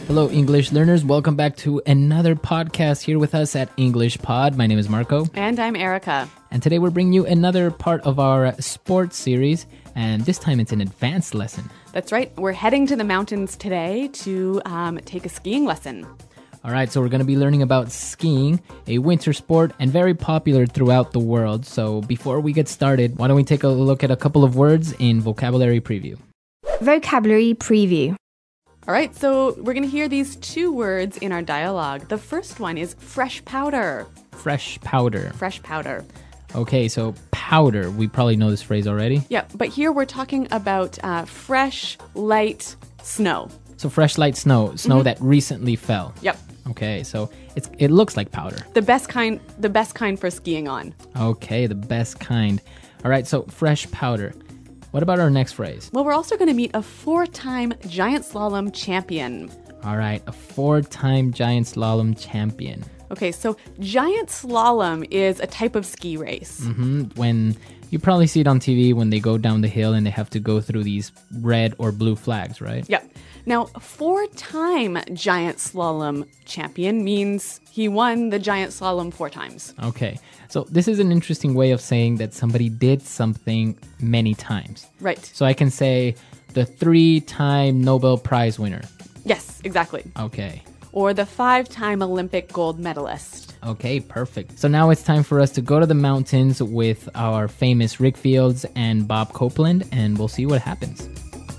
Hello, English learners. Welcome back to another podcast here with us at English Pod. My name is Marco. And I'm Erica. And today we're bringing you another part of our sports series. And this time it's an advanced lesson. That's right. We're heading to the mountains today to take a skiing lesson. All right, so we're going to be learning about skiing, a winter sport and very popular throughout the world. So before we get started, why don't we take a look at a couple of words in Vocabulary Preview. Vocabulary Preview. All right, so we're going to hear these two words in our dialogue. The first one is fresh powder. Fresh powder. Fresh powder. Okay, so powder. We probably know this phrase already. Yeah, but here we're talking about fresh, light snow. So fresh, light snow that recently fell. Yep. Okay, so it looks like powder. The best kind for skiing on. Okay, the best kind. All right, so fresh powder. What about our next phrase? Well, we're also going to meet a 4-time giant slalom champion. All right, a 4-time giant slalom champion. Okay, so giant slalom is a type of ski race. When you probably see it on TV when they go down the hill and they have to go through these red or blue flags, right? Yep. Now, 4-time giant slalom champion means he won the giant slalom 4 times. Okay, so this is an interesting way of saying that somebody did something many times. Right. So I can say the 3-time Nobel Prize winner. Yes, exactly. Okay. Or the 5-time Olympic gold medalist. Okay, perfect. So now it's time for us to go to the mountains with our famous Rick Fields and Bob Copeland, and we'll see what happens.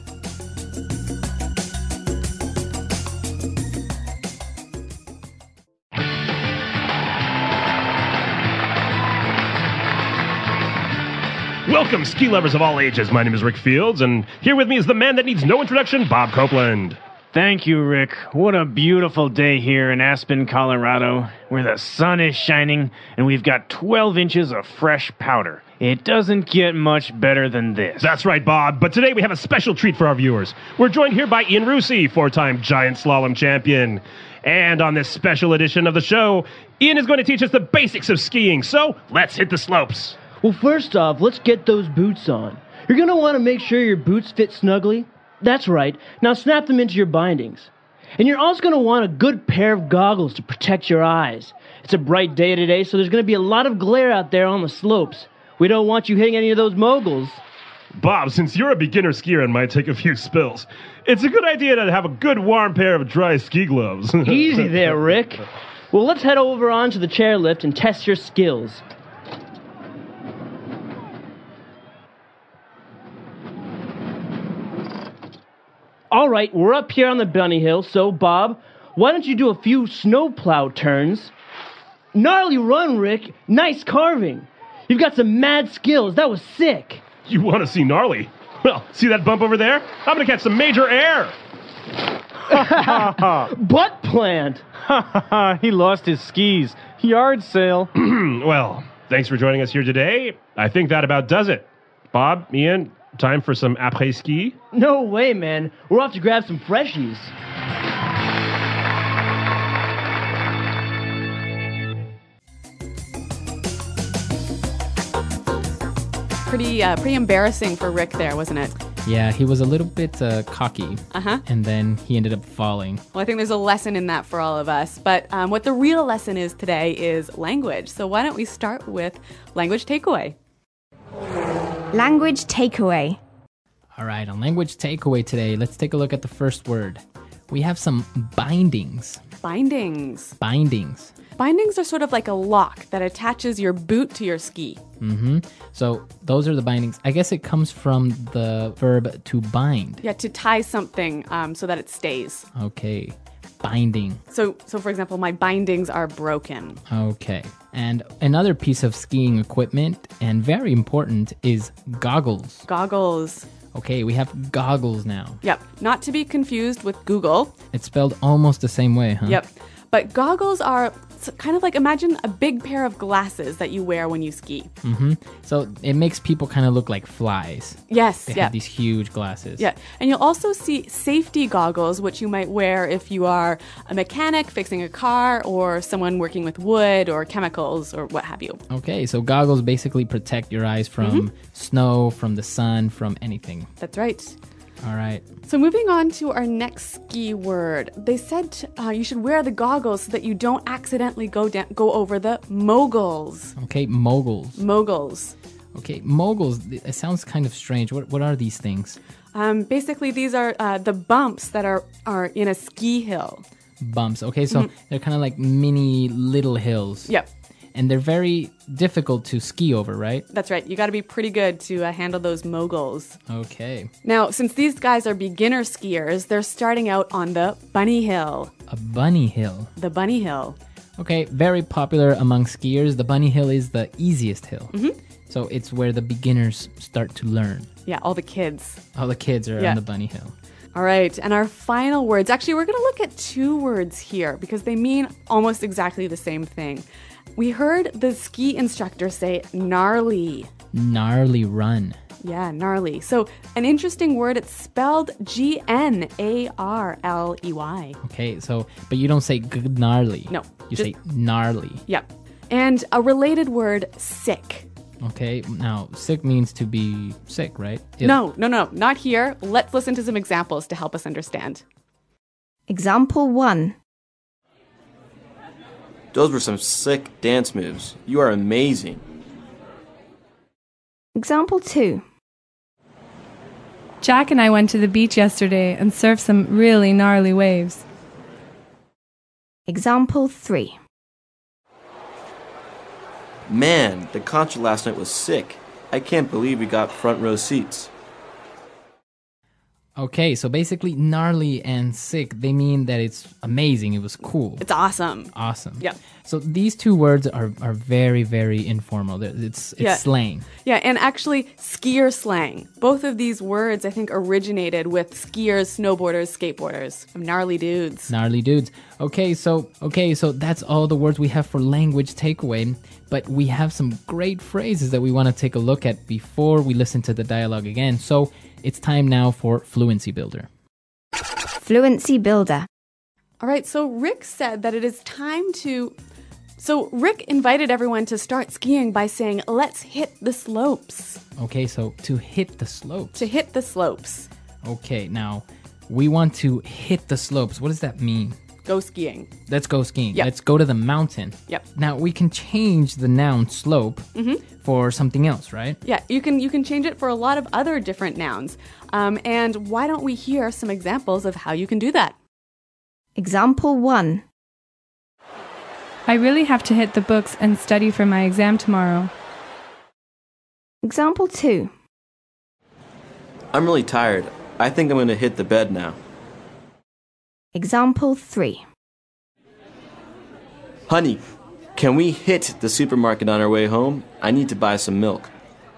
Welcome, ski lovers of all ages. My name is Rick Fields, and here with me is the man that needs no introduction, Bob Copeland. Thank you, Rick. What a beautiful day here in Aspen, Colorado, where the sun is shining and we've got 12 inches of fresh powder. It doesn't get much better than this. That's right, Bob, but today we have a special treat for our viewers. We're joined here by Ian Rusi, 4-time giant slalom champion. And on this special edition of the show, Ian is going to teach us the basics of skiing, so let's hit the slopes. Well, first off, let's get those boots on. You're going to want to make sure your boots fit snugly. That's right. Now snap them into your bindings. And you're also going to want a good pair of goggles to protect your eyes. It's a bright day today, so there's going to be a lot of glare out there on the slopes. We don't want you hitting any of those moguls. Bob, since you're a beginner skier and might take a few spills, it's a good idea to have a good warm pair of dry ski gloves. Easy there, Rick. Well, let's head over onto the chairlift and test your skills. All right, we're up here on the bunny hill, so Bob, why don't you do a few snowplow turns? Gnarly run, Rick. Nice carving. You've got some mad skills. That was sick. You want to see gnarly? Well, see that bump over there? I'm going to catch some major air. Butt plant. He lost his skis. Yard sale. Well, thanks for joining us here today. I think that about does it. Bob, Ian, time for some après-ski? No way, man. We're off to grab some freshies. Pretty embarrassing for Rick there, wasn't it? Yeah, he was a little bit cocky. And then he ended up falling. Well, I think there's a lesson in that for all of us. But what the real lesson is today is language. So why don't we start with language takeaway? Language takeaway. All right, on language takeaway today, let's take a look at the first word. We have some bindings. Bindings. Bindings. Bindings are sort of like a lock that attaches your boot to your ski. So those are the bindings. I guess it comes from the verb to bind. Yeah, to tie something so that it stays. Okay, binding. So for example, my bindings are broken. Okay. And another piece of skiing equipment, and very important, is goggles. Goggles. Okay, we have goggles now. Yep, not to be confused with Google. It's spelled almost the same way, huh? Yep, but goggles are kind of like, imagine a big pair of glasses that you wear when you ski. So it makes people kind of look like flies. Yes, They yeah. have these huge glasses. Yeah, and you'll also see safety goggles, which you might wear if you are a mechanic fixing a car or someone working with wood or chemicals or what have you. Okay, so goggles basically protect your eyes from snow, from the sun, from anything. That's right. All right. So moving on to our next ski word. They said you should wear the goggles so that you don't accidentally go over the moguls. Okay, moguls. Moguls. Okay, moguls. It sounds kind of strange. What are these things? Basically, these are the bumps that are in a ski hill. Bumps. Okay, so they're kind of like mini little hills. Yep. And they're very difficult to ski over, right? That's right. You got to be pretty good to handle those moguls. Okay. Now, since these guys are beginner skiers, they're starting out on the bunny hill. A bunny hill. The bunny hill. Okay, very popular among skiers. The bunny hill is the easiest hill. So it's where the beginners start to learn. Yeah, all the kids. All the kids are on the bunny hill. All right, and our final words. Actually, we're going to look at two words here because they mean almost exactly the same thing. We heard the ski instructor say gnarly. Gnarly run. Yeah, gnarly. So an interesting word, it's spelled Gnarley. Okay, so, but you don't say gnarly. No, You just- say gnarly. Yep. And a related word, sick. Okay, now, sick means to be sick, right? Ill. No, not here. Let's listen to some examples to help us understand. Example 1. Those were some sick dance moves. You are amazing. Example 2. Jack and I went to the beach yesterday and surfed some really gnarly waves. Example 3. Man, the concert last night was sick. I can't believe we got front row seats. Okay, so basically gnarly and sick, they mean that it's amazing, it was cool. It's awesome. Awesome. Yep. So these two words are very, very informal. It's Yeah. slang. Yeah, and actually skier slang. Both of these words, I think, originated with skiers, snowboarders, skateboarders. Gnarly dudes. Gnarly dudes. Okay, so that's all the words we have for language takeaway. But we have some great phrases that we want to take a look at before we listen to the dialogue again. So it's time now for Fluency Builder. Fluency Builder. All right, so Rick said that it is time to... So Rick invited everyone to start skiing by saying, let's hit the slopes. Okay, so to hit the slopes. To hit the slopes. Okay, now we want to hit the slopes. What does that mean? Go skiing. Let's go skiing. Yep. Let's go to the mountain. Yep. Now we can change the noun slope for something else, right? Yeah, you can change it for a lot of other different nouns. And why don't we hear some examples of how you can do that? Example 1. I really have to hit the books and study for my exam tomorrow. Example 2. I'm really tired. I think I'm going to hit the bed now. Example 3. Honey, can we hit the supermarket on our way home? I need to buy some milk.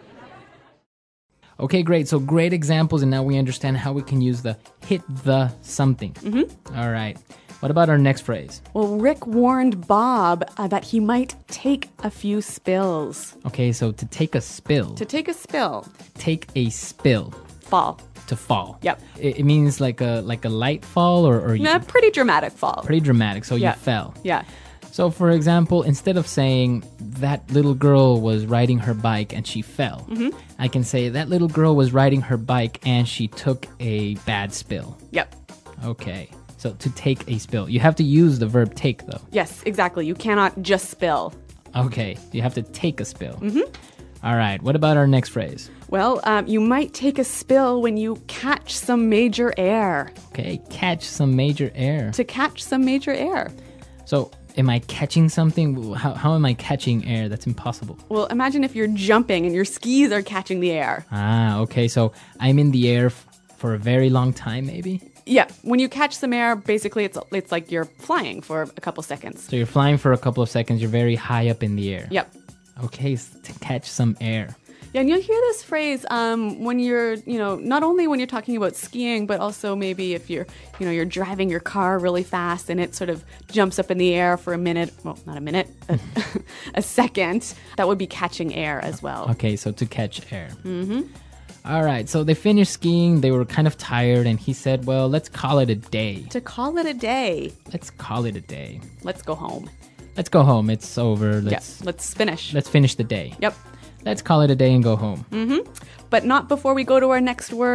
Okay, great. So great examples, and now we understand how we can use the hit the something. All right. What about our next phrase? Well, Rick warned Bob that he might take a few spills. Okay, so to take a spill. To take a spill. Take a spill. Fall. To fall. Yep. It means like a light fall or A pretty dramatic fall. pretty dramatic. So Yeah. you fell. Yeah. So for example, instead of saying that little girl was riding her bike and she fell, I can say that little girl was riding her bike and she took a bad spill. Yep. Okay. So to take a spill. You have to use the verb take though. Yes, exactly. You cannot just spill. Okay. You have to take a spill. All right. What about our next phrase? Well, you might take a spill when you catch some major air. Okay. Catch some major air. To catch some major air. So am I catching something? How am I catching air? That's impossible. Well, imagine if you're jumping and your skis are catching the air. Ah, okay. So I'm in the air for a very long time, maybe? Yeah, when you catch some air, basically it's like you're flying for a couple seconds. So you're flying for a couple of seconds. You're very high up in the air. Yep. Okay, to catch some air. Yeah, and you'll hear this phrase when you're, not only when you're talking about skiing, but also maybe if you're driving your car really fast and it sort of jumps up in the air for a minute. Well, not a minute, a second. That would be catching air as well. Okay, so to catch air. All right, so they finished skiing. They were kind of tired, and he said, well, let's call it a day. To call it a day. Let's call it a day. Let's go home. Let's go home. It's over. Let's finish. Let's finish the day. Yep. Let's call it a day and go home. But not before we go to our next word.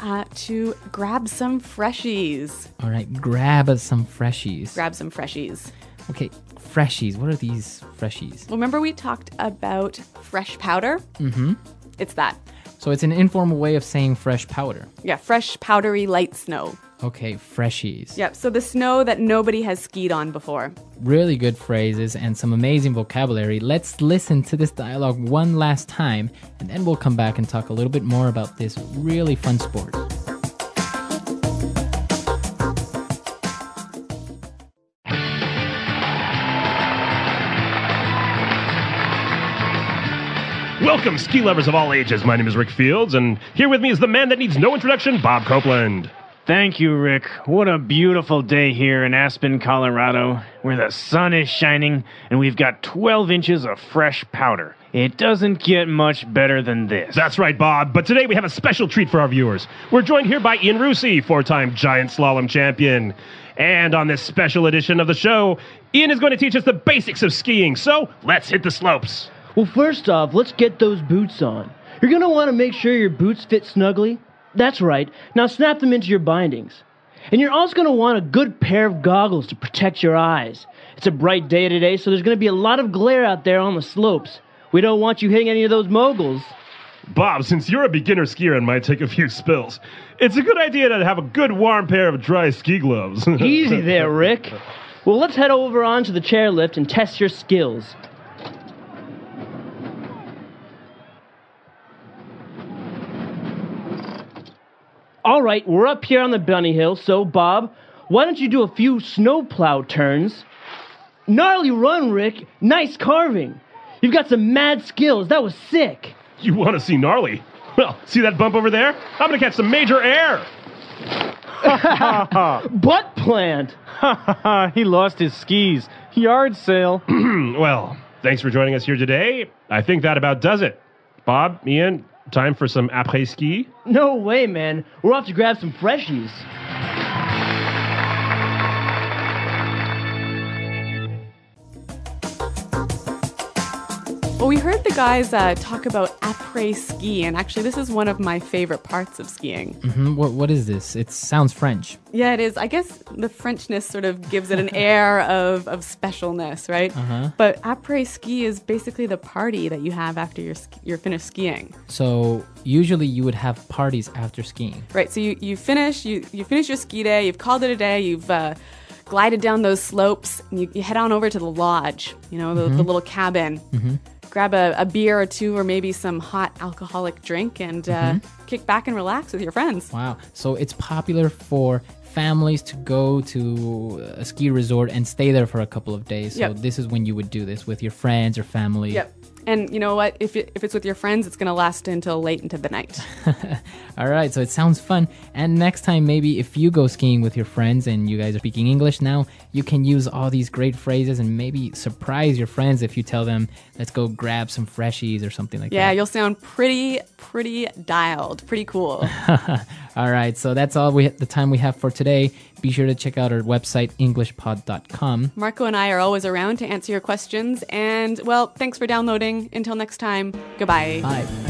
to grab some freshies. All right, grab some freshies. Grab some freshies. Okay, freshies. What are these freshies? Well, remember we talked about fresh powder? Mm-hmm. It's that. So it's an informal way of saying fresh powder. Yeah, fresh, powdery, light snow. Okay, freshies. Yep, so the snow that nobody has skied on before. Really good phrases and some amazing vocabulary. Let's listen to this dialogue one last time, and then we'll come back and talk a little bit more about this really fun sport. Welcome, ski lovers of all ages. My name is Rick Fields, and here with me is the man that needs no introduction, Bob Copeland. Thank you, Rick. What a beautiful day here in Aspen, Colorado, where the sun is shining and we've got 12 inches of fresh powder. It doesn't get much better than this. That's right, Bob. But today we have a special treat for our viewers. We're joined here by Ian Rusi, four-time giant slalom champion. And on this special edition of the show, Ian is going to teach us the basics of skiing. So let's hit the slopes. Well, first off, let's get those boots on. You're going to want to make sure your boots fit snugly. That's right. Now snap them into your bindings. And you're also going to want a good pair of goggles to protect your eyes. It's a bright day today, so there's going to be a lot of glare out there on the slopes. We don't want you hitting any of those moguls. Bob, since you're a beginner skier and might take a few spills, it's a good idea to have a good warm pair of dry ski gloves. Easy there, Rick. Well, let's head over onto the chairlift and test your skills. All right, we're up here on the bunny hill, so Bob, why don't you do a few snowplow turns? Gnarly run, Rick. Nice carving. You've got some mad skills. That was sick. You want to see gnarly? Well, see that bump over there? I'm going to catch some major air. Butt plant. He lost his skis. Yard sale. Well, thanks for joining us here today. I think that about does it. Bob, Ian, time for some après-ski? No way, man. We're off to grab some freshies. Well, we heard the guys talk about après-ski, and actually this is one of my favorite parts of skiing. Mm-hmm. What is this? It sounds French. Yeah, it is. I guess the Frenchness sort of gives it an air of specialness, right? Uh-huh. But après-ski is basically the party that you have after you're finished skiing. So usually you would have parties after skiing. Right, so you finish your ski day, you've called it a day, you've glided down those slopes, and you head on over to the lodge, the little cabin. Mm-hmm. Grab a beer or two or maybe some hot alcoholic drink and kick back and relax with your friends. Wow. So it's popular for families to go to a ski resort and stay there for a couple of days. So This is when you would do this with your friends or family. Yep. And you know what? If it's with your friends, it's going to last until late into the night. All right, so it sounds fun. And next time, maybe if you go skiing with your friends and you guys are speaking English now, you can use all these great phrases and maybe surprise your friends if you tell them, let's go grab some freshies or something like that. Yeah, you'll sound pretty dialed, pretty cool. All right, so that's all the time we have for today. Be sure to check out our website, englishpod.com. Marco and I are always around to answer your questions. And, well, thanks for downloading. Until next time, goodbye. Bye.